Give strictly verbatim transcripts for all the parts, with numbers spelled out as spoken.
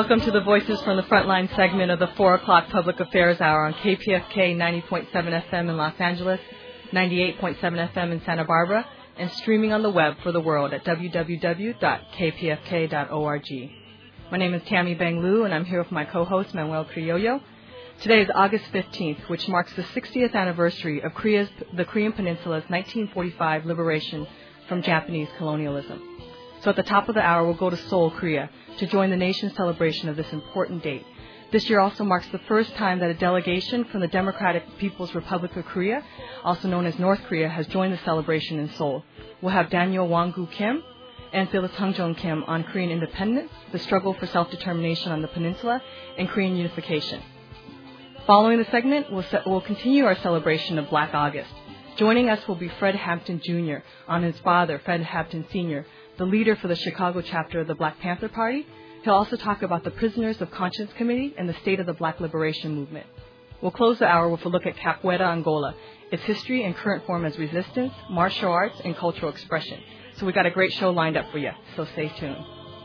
Welcome to the Voices from the Frontline segment of the four o'clock Public Affairs Hour on K P F K ninety point seven F M in Los Angeles, ninety-eight point seven F M in Santa Barbara, and streaming on the web for the world at w w w dot k p f k dot org. My name is Tammy Bang Liu, and I'm here with my co-host, Manuel Criollo. Today is August fifteenth, which marks the sixtieth anniversary of Korea's, the Korean Peninsula's nineteen forty-five liberation from Japanese colonialism. So at the top of the hour, we'll go to Seoul, Korea, to join the nation's celebration of this important date. This year also marks the first time that a delegation from the Democratic People's Republic of Korea, also known as North Korea, has joined the celebration in Seoul. We'll have Daniel Wang-gu Kim and Phyllis Hung-jong Kim on Korean independence, the struggle for self-determination on the peninsula, and Korean unification. Following the segment, we'll, se- we'll continue our celebration of Black August. Joining us will be Fred Hampton Junior on his father, Fred Hampton Senior, the leader for the Chicago chapter of the Black Panther Party. He'll also talk about the Prisoners of Conscience Committee and the state of the Black Liberation Movement. We'll close the hour with a look at Capoeira Angola, its history and current form as resistance, martial arts, and cultural expression. So we got a great show lined up for you, so stay tuned.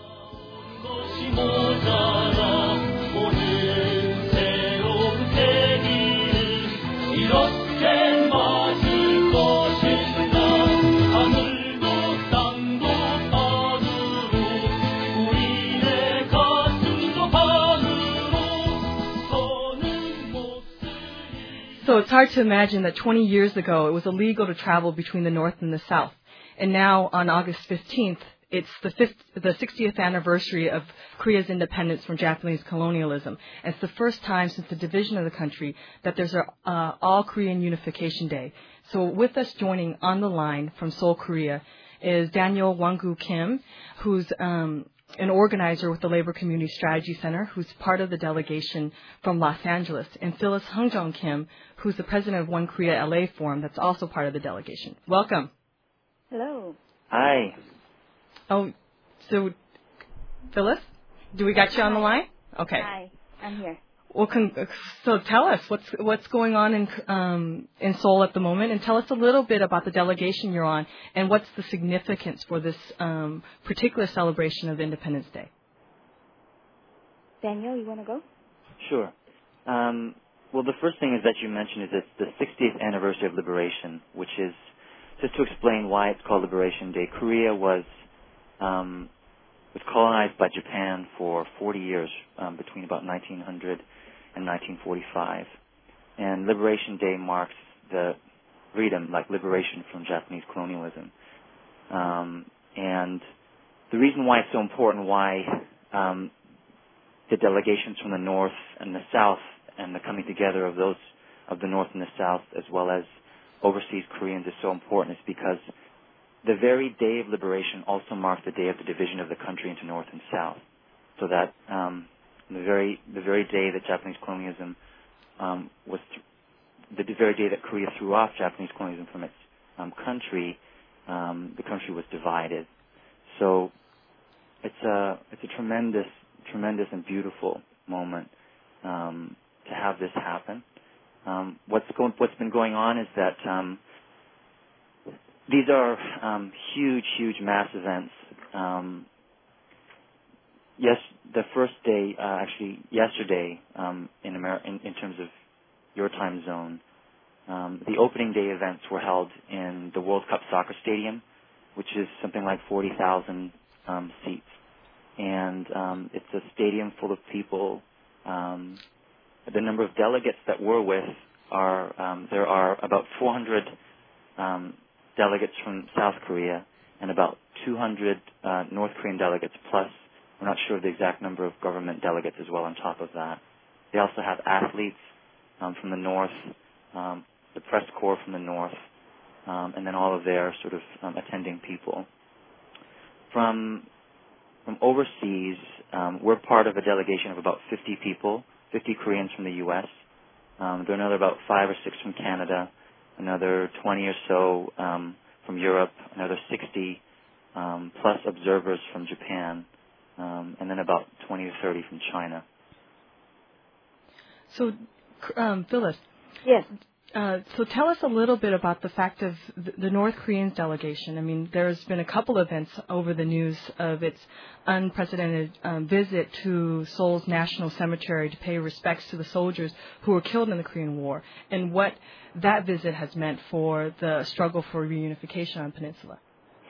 So it's hard to imagine that twenty years ago it was illegal to travel between the North and the South. And now on August fifteenth, it's the, fifth, the sixtieth anniversary of Korea's independence from Japanese colonialism. And it's the first time since the division of the country that there's an uh, all-Korean Unification Day. So with us joining on the line from Seoul, Korea, is Daniel Wang-gu Kim, who's um, an organizer with the Labor Community Strategy Center, who's part of the delegation from Los Angeles, and Phyllis Hung-jong Kim, who's the president of One Korea L A Forum, that's also part of the delegation. Welcome. Hello. Hi. Oh, so, Phyllis, do we got you on the line? Okay. Hi, I'm here. Well, con- so tell us what's what's going on in um, in Seoul at the moment, and tell us a little bit about the delegation you're on, and what's the significance for this um, particular celebration of Independence Day. Daniel, you want to go? Sure. Um, well, the first thing is that you mentioned is it's the sixtieth anniversary of liberation, which is, just to explain why it's called Liberation Day, Korea was um, was colonized by Japan for forty years, um, between about nineteen hundred and nineteen forty-five. And Liberation Day marks the freedom, like liberation from Japanese colonialism. Um, and the reason why it's so important, why um, the delegations from the North and the South and the coming together of those of the North and the South, as well as overseas Koreans, is so important, is because the very day of liberation also marked the day of the division of the country into North and South. So that um, the very the very day that Japanese colonialism um, was, th- the very day that Korea threw off Japanese colonialism from its um, country, um, the country was divided. So it's a it's a tremendous tremendous and beautiful moment um, to have this happen. Um, what's going what's been going on is that um, these are um, huge, huge mass events. Um, yes, the first day, uh, actually yesterday, um, in, Amer- in, in terms of your time zone, um, the opening day events were held in the World Cup Soccer Stadium, which is something like forty thousand um, seats. And um, it's a stadium full of people. Um, the number of delegates that we're with are, um, there are about four hundred um, delegates from South Korea and about two hundred uh, North Korean delegates, plus we're not sure of the exact number of government delegates as well on top of that. They also have athletes um, from the North, um, the press corps from the North, um, and then all of their sort of um, attending people. From from overseas, um, we're part of a delegation of about fifty people, fifty Koreans from the U S Um, there are another about five or six from Canada, another twenty or so um, from Europe, another sixty um, plus observers from Japan, um, and then about twenty or thirty from China. So, um, Phyllis. Yes. Uh, so tell us a little bit about the fact of the North Korean delegation. I mean, there's been a couple events over the news of its unprecedented um, visit to Seoul's National Cemetery to pay respects to the soldiers who were killed in the Korean War, and what that visit has meant for the struggle for reunification on the peninsula.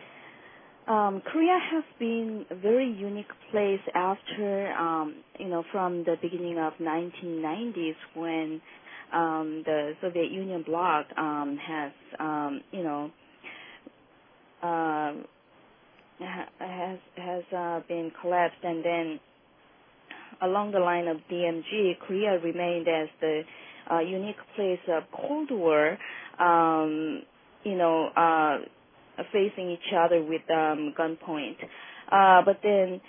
Um, Korea has been a very unique place after, um, you know, from the beginning of nineteen nineties when um, the Soviet Union bloc um, has, um, you know, uh, ha- has has uh, been collapsed, and then along the line of D M Z, Korea remained as the uh, unique place of Cold War, um, you know. Uh, facing each other with um, gunpoint. Uh, but then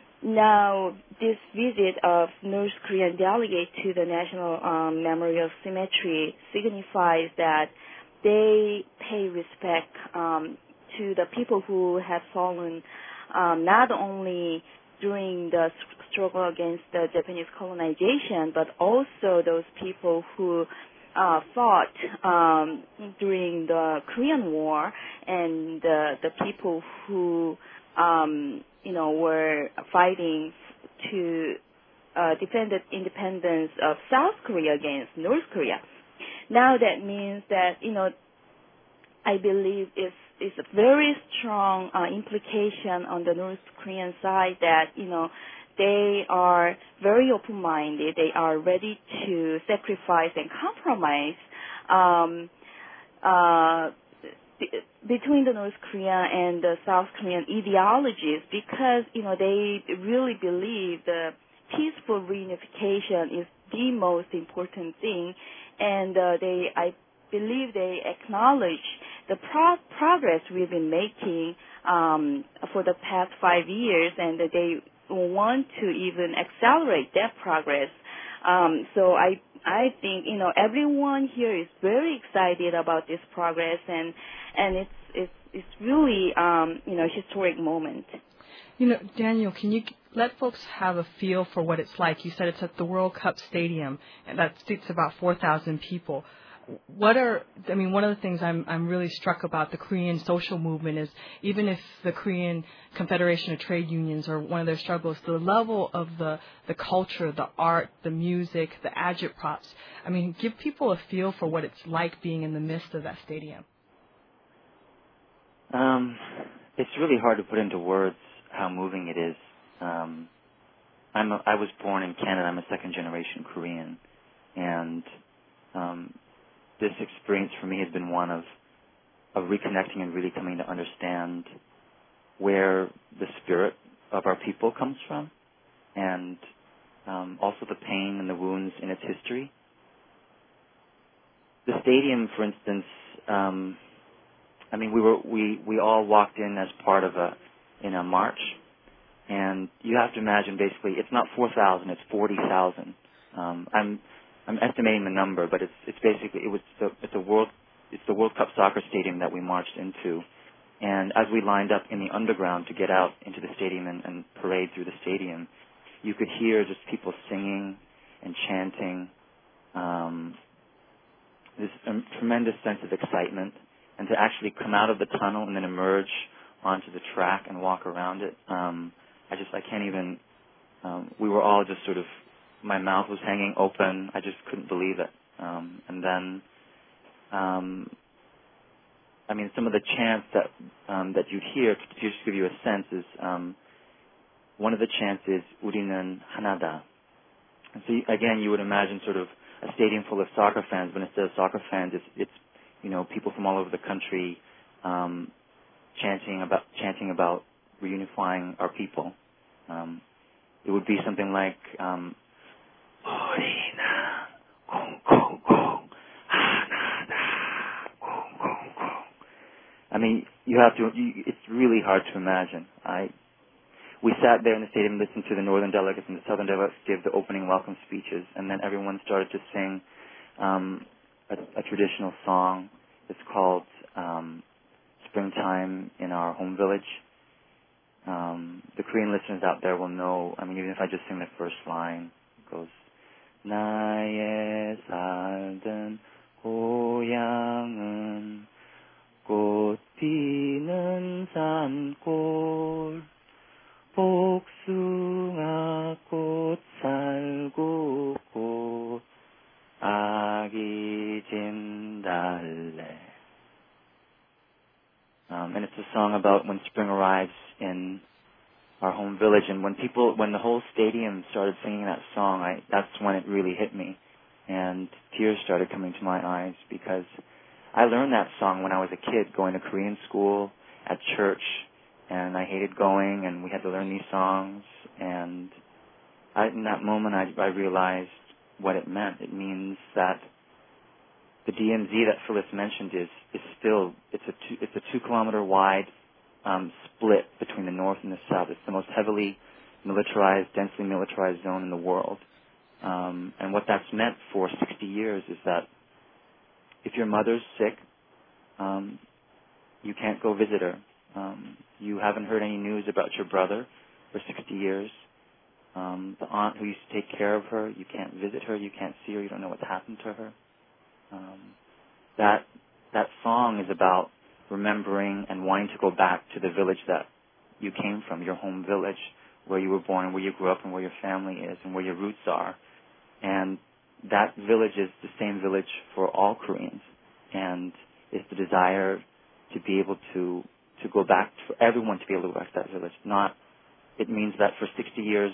now this visit of North Korean delegate to the National um, Memorial Cemetery signifies that they pay respect um, to the people who have fallen um, not only during the struggle against the Japanese colonization, but also those people who Uh, fought um, during the Korean War, and uh, the people who, um, you know, were fighting to uh, defend the independence of South Korea against North Korea. Now that means that, you know, I believe it's, it's a very strong uh, implication on the North Korean side that, you know, they are very open-minded. They are ready to sacrifice and compromise um, uh, b- between the North Korea and the South Korean ideologies, because, you know, they really believe the peaceful reunification is the most important thing, and uh, they, I believe, they acknowledge the pro- progress we've been making um, for the past five years, and that they want to even accelerate that progress. Um, so I I think, you know, everyone here is very excited about this progress, and and it's it's it's really um, you know, historic moment. You know, Daniel, can you let folks have a feel for what it's like? You said it's at the World Cup Stadium, and that seats about four thousand people. What are, I mean, one of the things I'm I'm really struck about the Korean social movement is even if the Korean Confederation of Trade Unions are one of their struggles, the level of the, the culture, the art, the music, the agitprops, I mean, give people a feel for what it's like being in the midst of that stadium. Um, it's really hard to put into words how moving it is. Um, I'm a, I was born in Canada. I'm a second generation Korean, and um, this experience for me has been one of, of reconnecting and really coming to understand where the spirit of our people comes from, and um, also the pain and the wounds in its history. The stadium, for instance, um, I mean, we were we, we all walked in as part of a in a march, and you have to imagine basically it's not four thousand, it's forty thousand. Um, I'm I'm estimating the number, but it's it's basically it was the, it's a world it's the World Cup soccer stadium that we marched into, and as we lined up in the underground to get out into the stadium and, and parade through the stadium, you could hear just people singing and chanting, um, this um, tremendous sense of excitement, and to actually come out of the tunnel and then emerge onto the track and walk around it. Um, I just I can't even. Um, we were all just sort of. My mouth was hanging open. I just couldn't believe it. Um, and then, um, I mean, some of the chants that um, that you'd hear, to just give you a sense, is um, one of the chants is "우리는 하나다." And so, you, again, you would imagine sort of a stadium full of soccer fans, but instead of soccer fans, it's, it's you know people from all over the country um, chanting about chanting about reunifying our people. Um, it would be something like. Um, I mean, you have to. You, it's really hard to imagine. I we sat there in the stadium, listened to the northern delegates and the southern delegates give the opening welcome speeches, and then everyone started to sing um, a, a traditional song. It's called um, "Springtime in Our Home Village." Um, the Korean listeners out there will know. I mean, even if I just sing the first line, it goes. 나의 살던 고향은 꽃 피는 산골 복숭아 꽃 살구꽃 아기 진달래. Um, and it's a song about when spring arrives in our home village. And when people, when the whole stadium started singing that song, I, that's when it really hit me. And tears started coming to my eyes because I learned that song when I was a kid going to Korean school, at church, and I hated going, and we had to learn these songs. And I, in that moment, I, I realized what it meant. It means that the D M Z that Phyllis mentioned is, is still, it's a two, it's a two kilometer wide um, split between the north and the south. It's the most heavily militarized, densely militarized zone in the world. Um, and what that's meant for sixty years is that if your mother's sick, um, you can't go visit her. Um, you haven't heard any news about your brother for sixty years. Um, the aunt who used to take care of her, you can't visit her, you can't see her, you don't know what's happened to her. Um, that that song is about remembering and wanting to go back to the village that you came from, your home village, where you were born, where you grew up, and where your family is, and where your roots are. And that village is the same village for all Koreans, and it's the desire to be able to to go back, for everyone to be able to go back to that village. Not, it means that for sixty years,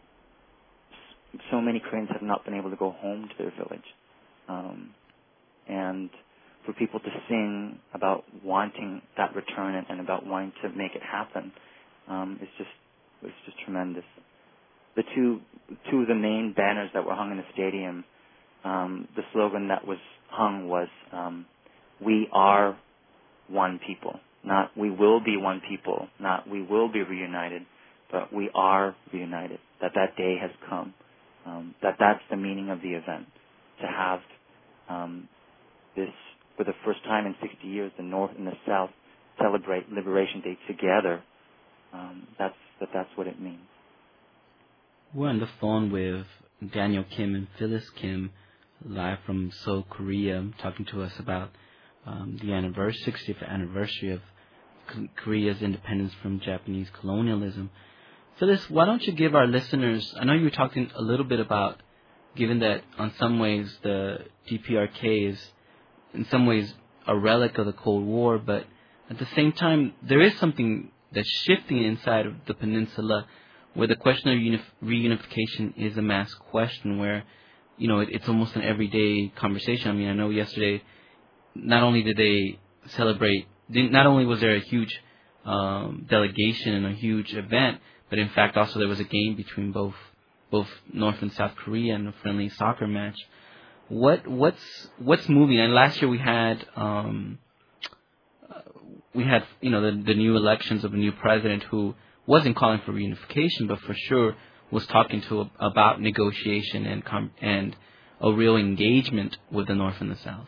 so many Koreans have not been able to go home to their village. Um, and for people to sing about wanting that return and, and about wanting to make it happen, um, it's just it's just tremendous. The two two of the main banners that were hung in the stadium, um, the slogan that was hung was um, "We are one people," not "We will be one people," not "We will be reunited," but "We are reunited." That that day has come. Um, that that's the meaning of the event. To have um, this, for the first time in sixty years, the North and the South celebrate Liberation Day together. Um, that's that. That's what it means. We're on the phone with Daniel Kim and Phyllis Kim, live from Seoul, Korea, talking to us about um, the anniversary, sixtieth anniversary of K- Korea's independence from Japanese colonialism. Phyllis, why don't you give our listeners, I know you were talking a little bit about, given that on some ways the D P R K is in some ways a relic of the Cold War, but at the same time there is something that's shifting inside of the peninsula where the question of unif- reunification is a mass question where, you know, it, it's almost an everyday conversation. I mean, I know yesterday not only did they celebrate, not only was there a huge um, delegation and a huge event, but in fact also there was a game between both both North and South Korea and a friendly soccer match. What what's what's moving? And last year we had um, uh, we had you know the, the new elections of a new president who wasn't calling for reunification, but for sure was talking to about negotiation and com- and a real engagement with the North and the South.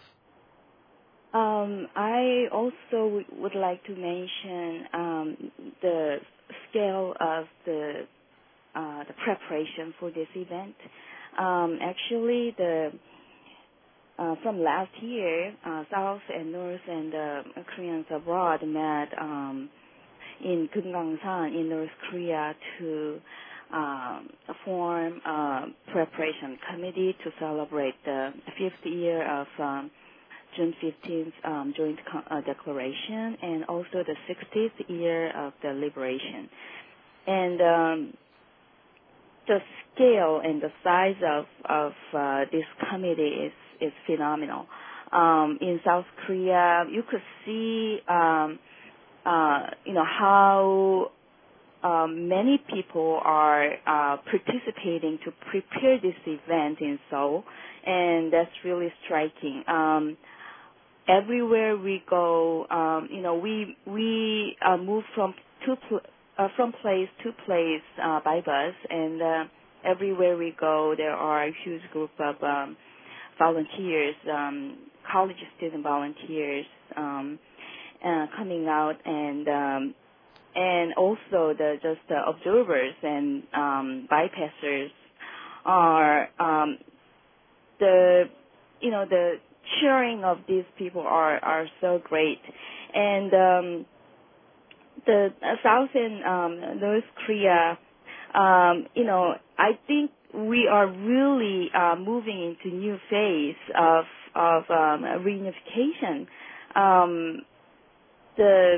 Um, I also w- would like to mention um, the scale of the uh, the preparation for this event. Um, actually, the uh, from last year, uh, South and North and uh, Koreans abroad met um, in Gyeongangsan in North Korea to um, form a preparation committee to celebrate the fifth year of um, June fifteenth um, joint con- uh, declaration and also the sixtieth year of the liberation. And um, the scale and the size of, of uh, this committee is, is phenomenal. Um, in South Korea, you could see um, uh, you know, how um, many people are uh, participating to prepare this event in Seoul, and that's really striking. Um, everywhere we go, um, you know, we we uh, move from two pl- uh, from place to place uh, by bus, and uh, everywhere we go, there are a huge group of um, volunteers, um, college student volunteers, um, uh, coming out, and um, and also the just the observers and um, bypassers are um, the you know the sharing of these people are, are so great. And um, the uh, South and um, North Korea, um, you know, I think we are really uh, moving into new phase of of um, reunification. Um, the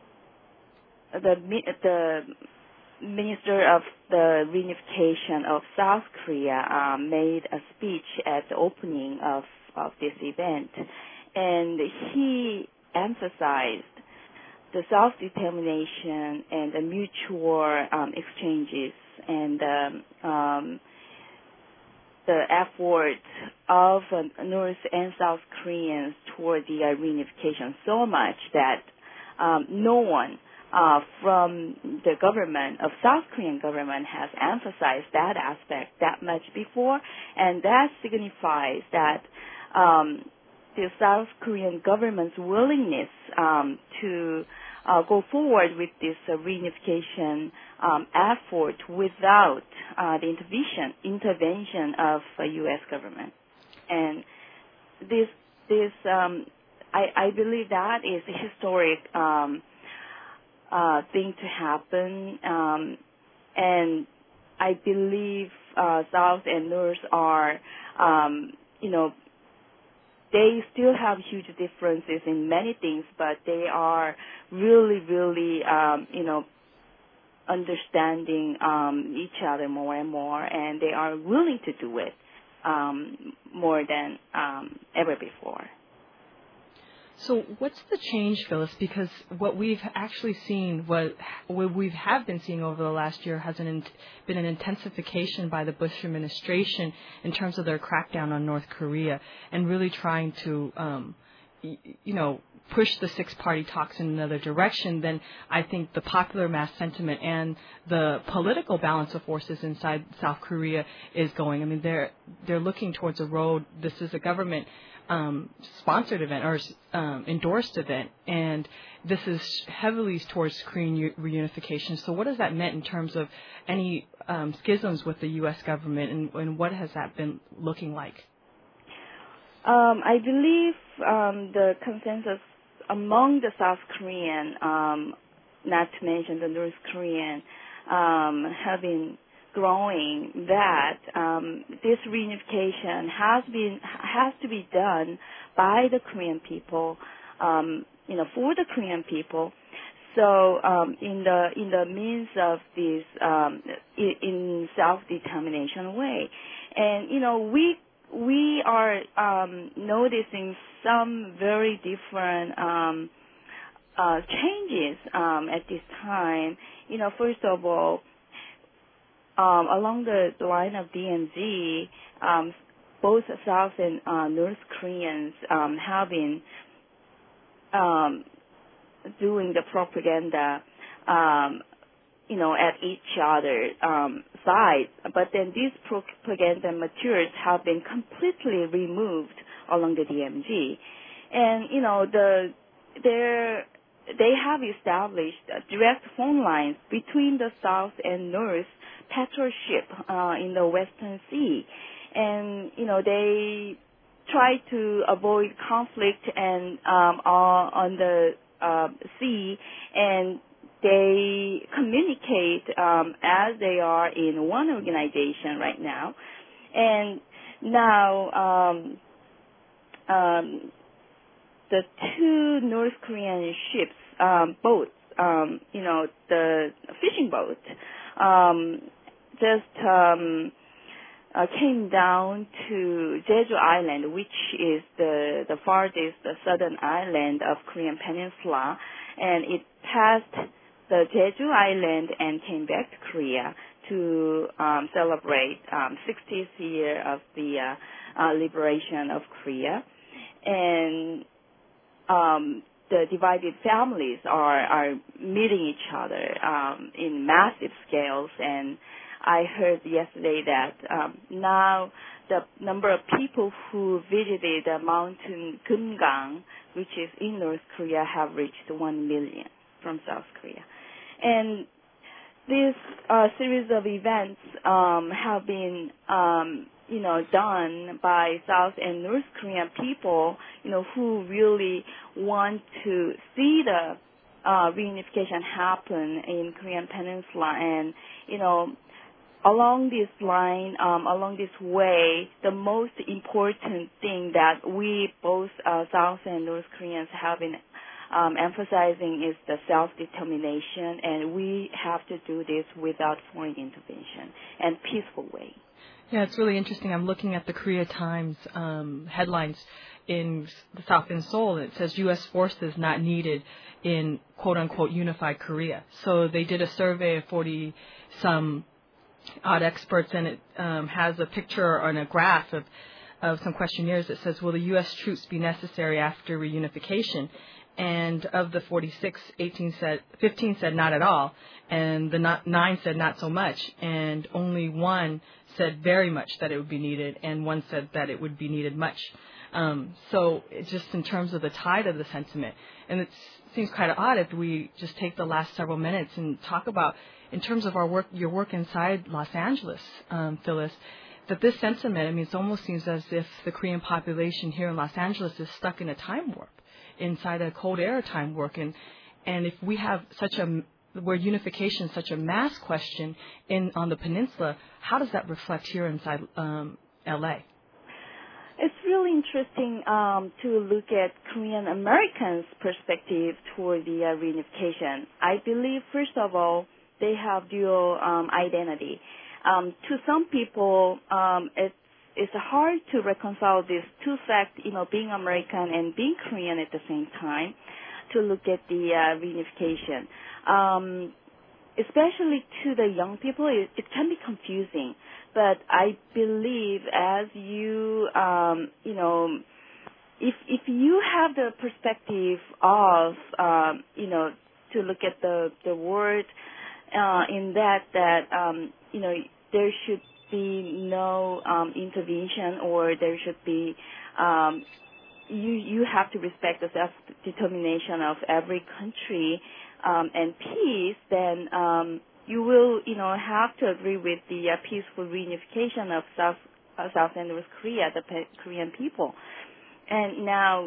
the the Minister of the Reunification of South Korea um, made a speech at the opening of, of this event, and he emphasized the self-determination and the mutual um, exchanges and um, um, the effort of uh, North and South Koreans toward the uh, reunification so much that um, no one uh, from the government of South Korean government has emphasized that aspect that much before, and that signifies that um, the South Korean government's willingness um, to uh, go forward with this uh, reunification um, effort without uh, the intervention intervention of the U S government, and this this um, I, I believe that is a historic um, uh, thing to happen, um, and I believe uh, South and North are um, you know. They still have huge differences in many things, but they are really, really, um, you know, understanding um, each other more and more, and they are willing to do it um, more than um, ever before. So what's the change, Phyllis? Because what we've actually seen, what, what we have been seeing over the last year has an, been an intensification by the Bush administration in terms of their crackdown on North Korea and really trying to, um, y- you know, push the six-party talks in another direction. Then I think the popular mass sentiment and the political balance of forces inside South Korea is going. I mean, they're they're looking towards a road. This is a government Um, sponsored event or um, endorsed event, and this is heavily towards Korean u- reunification. So what has that meant in terms of any um, schisms with the U S government, and, and what has that been looking like? Um, I believe um, the consensus among the South Korean, um, not to mention the North Korean, um, have been growing that um, this reunification has been has to be done by the Korean people, um, you know, for the Korean people. So um, in the in the means of this um, in, in self-determination way, and you know we we are um, noticing some very different um, uh, changes um, at this time. You know, first of all. Um, along the line of D M Z, um, both South and uh, North Koreans um, have been um, doing the propaganda, um, you know, at each other's um, side. But then these propaganda materials have been completely removed along the D M Z, and you know the they're they have established direct phone lines between the South and North patrol ship uh, in the Western Sea, and you know they try to avoid conflict and um, uh, on the uh, sea, and they communicate um, as they are in one organization right now, and now um, um, the two North Korean ships, um, boats, um, you know, the fishing boat. Um, just um, uh, came down to Jeju Island, which is the, the farthest the southern island of Korean Peninsula, and it passed the Jeju Island and came back to Korea to um, celebrate um, sixtieth year of the uh, uh, liberation of Korea, and um, the divided families are are meeting each other um, in massive scales. And I heard yesterday that um, now the number of people who visited the mountain Gungang, which is in North Korea, have reached one million from South Korea. And this uh, series of events um, have been, um, you know, done by South and North Korean people, you know, who really want to see the uh, reunification happen in Korean Peninsula. And, you know, along this line, um, along this way, the most important thing that we both uh, South and North Koreans have been um, emphasizing is the self-determination, and we have to do this without foreign intervention and peaceful way. Yeah, it's really interesting. I'm looking at the Korea Times um, headlines in the South in Seoul, and it says U S forces not needed in quote-unquote unified Korea. So they did a survey of forty-some odd experts, and it um, has a picture and a graph of, of some questionnaires that says, will the U S troops be necessary after reunification? And of the forty-six, eighteen said, fifteen said not at all, and the not, nine said not so much, and only one said very much that it would be needed, and one said that it would be needed much. Um, so it just in terms of the tide of the sentiment, and it seems kind of odd if we just take the last several minutes and talk about, in terms of our work, your work inside Los Angeles, um, Phyllis, that this sentiment, I mean, it almost seems as if the Korean population here in Los Angeles is stuck in a time warp, inside a cold era time warp. And, and if we have such a, where unification is such a mass question in on the peninsula, how does that reflect here inside um, L A? It's really interesting um, to look at Korean Americans' perspective toward the uh, reunification. I believe, first of all, they have dual um, identity. Um, to some people, um, it's it's hard to reconcile these two facts, you know, being American and being Korean at the same time, to look at the uh, reunification. Um, especially to the young people, it, it can be confusing. But I believe, as you, um, you know, if if you have the perspective of, um, you know, to look at the the word. Uh, in that, that um, you know, there should be no um, intervention, or there should be, um, you you have to respect the self-determination of every country um, and peace. Then um, you will, you know, have to agree with the uh, peaceful reunification of South uh, South and North Korea, the pe- Korean people. And now,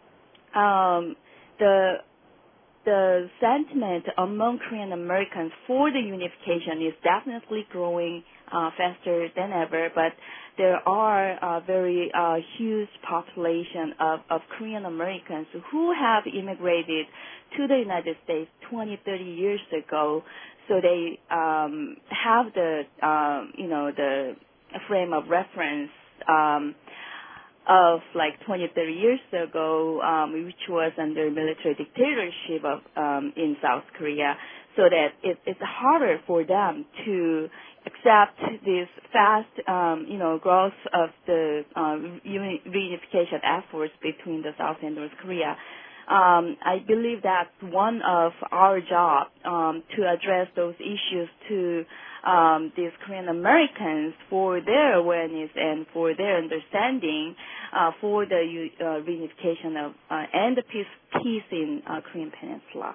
um, the The sentiment among Korean Americans for the unification is definitely growing uh, faster than ever, but there are a very uh, huge population of, of Korean Americans who have immigrated to the United States twenty, thirty years ago, so they um, have the, um, you know, the frame of reference um, of like twenty, thirty years ago, um, which was under military dictatorship of um, in South Korea, so that it, it's harder for them to accept this fast, um, you know, growth of the uh, reunification efforts between the South and North Korea. Um, I believe that's one of our job um, to address those issues to um, these Korean Americans for their awareness and for their understanding uh, for the uh, reunification of uh, and the peace peace in uh, Korean Peninsula.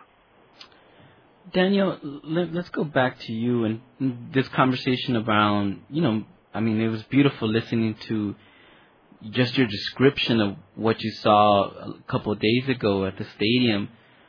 Daniel, let, let's go back to you and this conversation around, you know, I mean, it was beautiful listening to just your description of what you saw a couple of days ago at the stadium.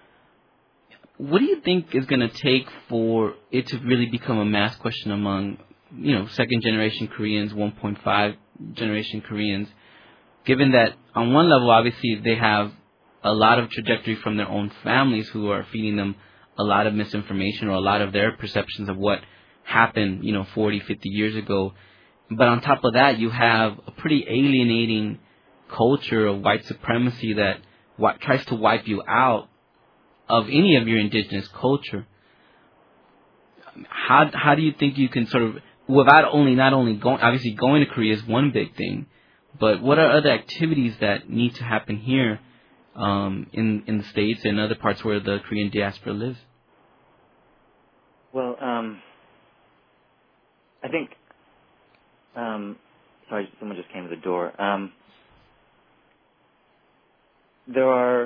What do you think is going to take for it to really become a mass question among, you know, second-generation Koreans, one point five generation Koreans, given that on one level, obviously, they have a lot of trajectory from their own families who are feeding them a lot of misinformation or a lot of their perceptions of what happened, you know, forty, fifty years ago. But on top of that, you have a pretty alienating culture of white supremacy that w- tries to wipe you out of any of your indigenous culture. How how do you think you can sort of, without only not only going, obviously going to Korea is one big thing, but what are other activities that need to happen here um, in in the States and other parts where the Korean diaspora lives? Well, um, I think. Um, sorry, someone just came to the door. Um, there are.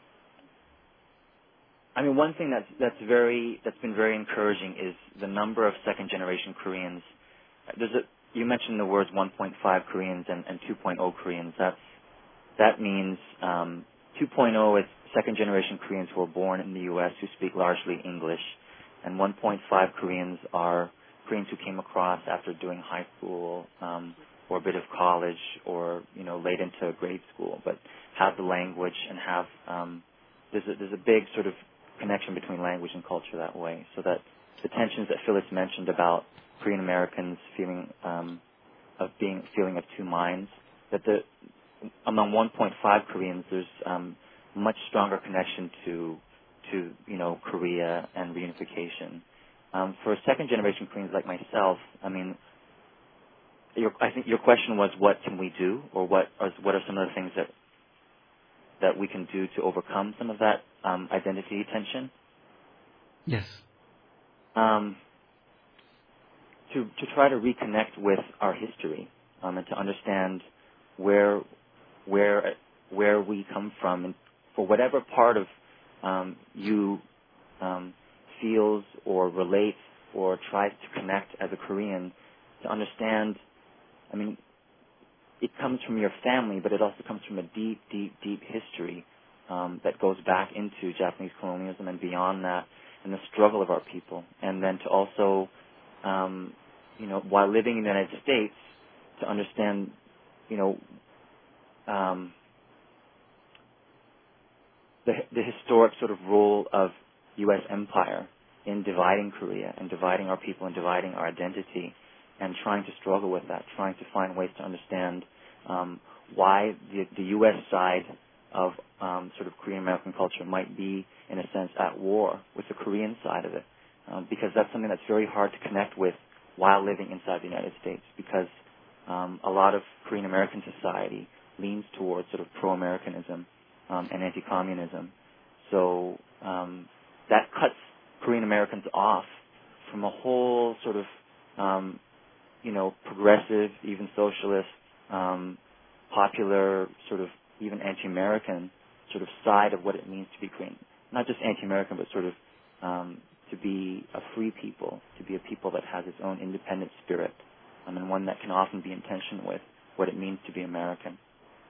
I mean, one thing that's that's very that's been very encouraging is the number of second generation Koreans. There's a you mentioned the words one point five Koreans and, and two point oh Koreans. That's, that means um, two point oh is second-generation Koreans who are born in the U S who speak largely English, and one point five Koreans are Koreans who came across after doing high school um, or a bit of college or, you know, late into grade school, but have the language and have, um, there's, a, there's a big sort of connection between language and culture that way, so that the tensions that Phyllis mentioned about Korean Americans feeling um, of being feeling of two minds, that the among one point five Koreans there's um, much stronger connection to to you know Korea and reunification. Um, for second generation Koreans like myself, I mean, your, I think your question was what can we do, or what are what are some of the things that that we can do to overcome some of that um, identity tension? Yes. Um, to to try to reconnect with our history um, and to understand where where where we come from, and for whatever part of um, you um, feels or relates or tries to connect as a Korean, to understand. I mean, it comes from your family, but it also comes from a deep, deep, deep history um, that goes back into Japanese colonialism and beyond that, and the struggle of our people. And then to also, um, you know, while living in the United States, to understand, you know, um, the, the historic sort of role of U S empire in dividing Korea and dividing our people and dividing our identity, and trying to struggle with that, trying to find ways to understand um, why the, the U S side of um, sort of Korean American culture might be, in a sense, at war with the Korean side of it, um, because that's something that's very hard to connect with while living inside the United States, because um, a lot of Korean American society leans towards sort of pro-Americanism um, and anti-communism. So um, that cuts Korean Americans off from a whole sort of um, you know, progressive, even socialist, um, popular, sort of even anti-American sort of side of what it means to be Korean. Not just anti-American, but sort of um, to be a free people, to be a people that has its own independent spirit, um, and one that can often be in tension with what it means to be American.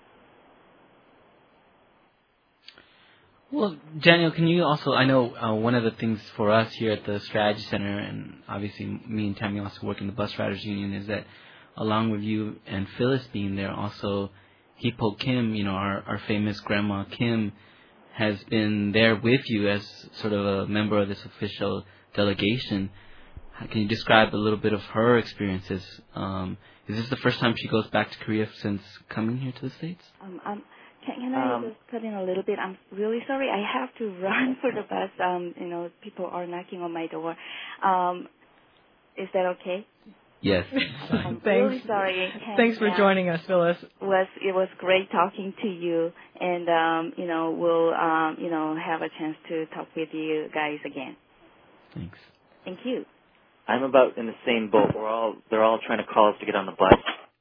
Well, Daniel, can you also, I know uh, one of the things for us here at the Strategy Center, and obviously me and Tammy also work in the Bus Riders Union, is that along with you and Phyllis being there, also Hee-po Kim, you know, our, our famous Grandma Kim, has been there with you as sort of a member of this official delegation. Can you describe a little bit of her experiences? Um, is this the first time she goes back to Korea since coming here to the States? Um, um, can, can I Um, just cut in a little bit? I'm really sorry. I have to run for the bus. Um, you know, people are knocking on my door. Um, is that okay? Yes. I'm Thanks. really sorry. Can, Thanks for uh, joining us, Phyllis. Was it was great talking to you, and um, you know we'll um, you know have a chance to talk with you guys again. Thanks. Thank you. I'm about in the same boat. We're all they're all trying to call us to get on the bus.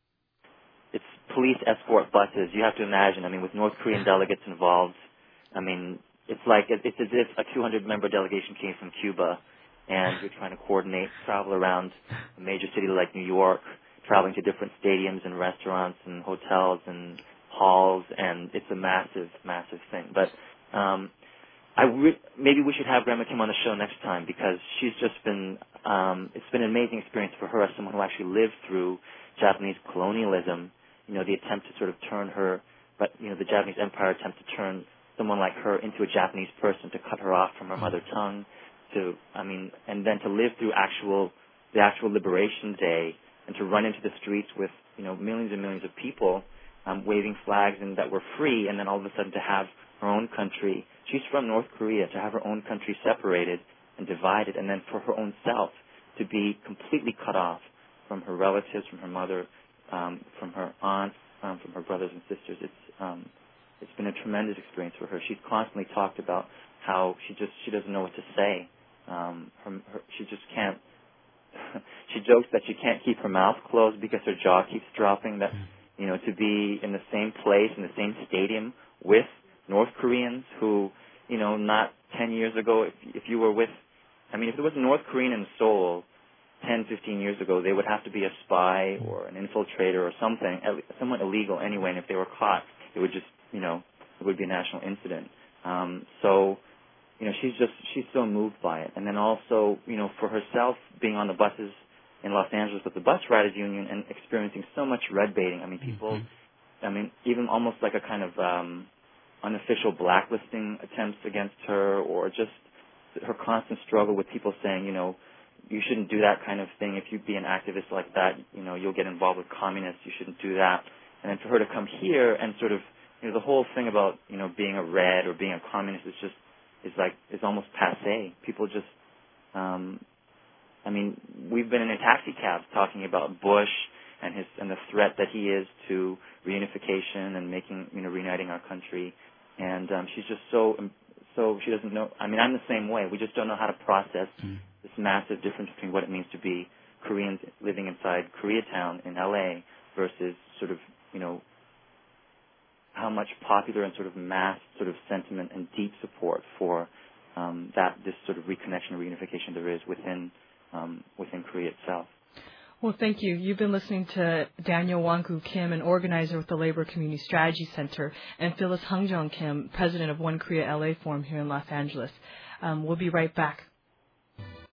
It's police escort buses. You have to imagine. I mean, with North Korean delegates involved, I mean, it's like it's as if a two hundred member delegation came from Cuba, and you're trying to coordinate travel around a major city like New York, traveling to different stadiums and restaurants and hotels and halls, and it's a massive, massive thing. But um, I re- maybe we should have Grandma Kim on the show next time, because she's just been um, it's been an amazing experience for her as someone who actually lived through Japanese colonialism. You know, the attempt to sort of turn her, but you know, the Japanese Empire attempt to turn someone like her into a Japanese person, to cut her off from her mother tongue, to I mean, and then to live through actual the actual Liberation Day, and to run into the streets with you know millions and millions of people um, waving flags and that were free, and then all of a sudden to have her own country. She's from North Korea, to have her own country separated and divided, and then for her own self to be completely cut off from her relatives, from her mother, um, from her aunts, um, from her brothers and sisters. It's um, it's been a tremendous experience for her. She's constantly talked about how she just she doesn't know what to say. Um, her, her, she just can't. She jokes that she can't keep her mouth closed because her jaw keeps dropping. That you know, to be in the same place, in the same stadium with North Koreans who, you know, not ten years ago, if if you were with, I mean, if there was a North Korean in Seoul, ten, fifteen years ago, they would have to be a spy or an infiltrator or something, somewhat illegal anyway, and if they were caught, it would just, you know, it would be a national incident. Um, so, you know, she's just, she's so moved by it. And then also, you know, for herself, being on the buses in Los Angeles with the Bus Riders Union and experiencing so much red baiting. I mean, people, mm-hmm. I mean, even almost like a kind of um, unofficial blacklisting attempts against her, or just her constant struggle with people saying, you know, you shouldn't do that kind of thing. If you be an activist like that, you know, you'll get involved with communists. You shouldn't do that. And then for her to come here and sort of, you know, the whole thing about, you know, being a red or being a communist is just, is like, is almost passé. People just, um, I mean, we've been in a taxi cab talking about Bush and his, and the threat that he is to reunification and making, you know, reuniting our country. And um, she's just so, so she doesn't know. I mean, I'm the same way. We just don't know how to process mm. this massive difference between what it means to be Koreans living inside Koreatown in L A versus sort of, you know, how much popular and sort of mass sort of sentiment and deep support for um, that, this sort of reconnection and reunification there is within um, within Korea itself. Well, thank you. You've been listening to Daniel Wanggu Kim, an organizer with the Labor Community Strategy Center, and Phyllis Hungjong Kim, president of One Korea L A Forum here in Los Angeles. Um, we'll be right back.